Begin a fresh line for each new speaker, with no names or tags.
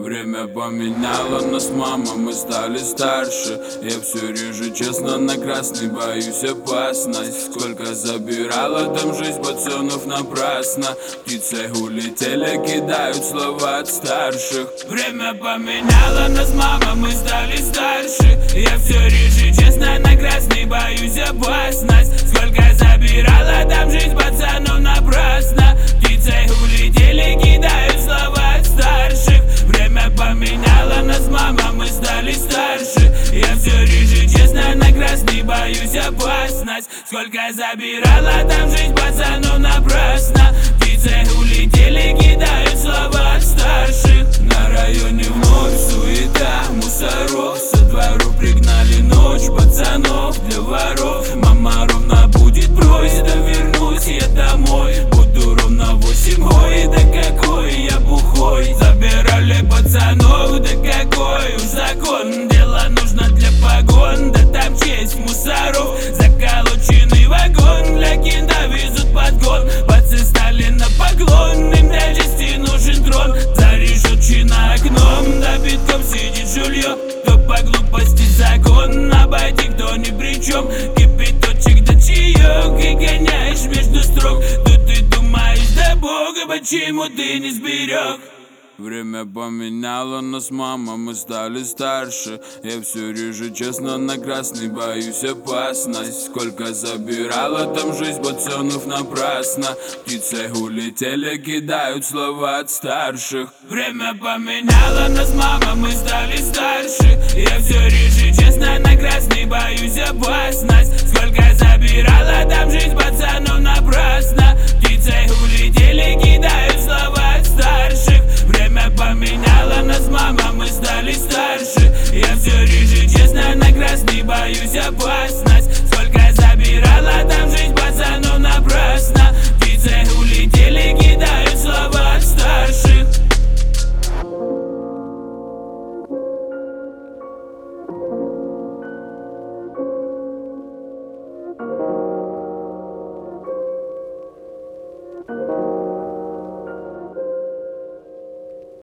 Время поменяло нас, мама, мы стали старше. Я все реже, честно, на красный, боюсь опасность. Сколько забирала там жизнь пацанов напрасно. Птицы улетели, кидают слова от старших. Время поменяло нас, мама, мы стали старше. Я все реже, честно, на красный, боюсь опасность. Сколько забирала там жизнь пацанов напрасно. Птицы улетели, кидают слова от старших. Время поменяло нас, мама, мы стали старше. Я все реже, честно, на красный, боюсь опасность. Сколько забирала там жизнь пацанов напрасно. Птицы улетели, кидают слова от старших. На районе вновь суета, мусоров. Со двору пригнали ночь пацанов для воров. Мама ровно будет брось, да вернусь я домой. Буду ровно 8 ой, да какой я бухой. Забирали пацанов, да какой уж закон. Дело нужно для погон, да там честь мусоров. Заколоченный вагон, для кинда везут подгон. Пацы стали на поклон, им для чести нужен трон. За решетчина окном, да битком сидит жулье. Кто по глупости закон, обойти кто ни при чем. Кипяточек да чаек и гоняешь между строк. Да ты думаешь, да бога, почему ты не сберег? Время поменяло нас, мама, мы стали старше. Я все реже, честно, на красный, боюсь опасность. Сколько забирала там жизнь пацанов напрасно. Птицы улетели, кидают слова от старших. Время поменяло нас, мама, мы стали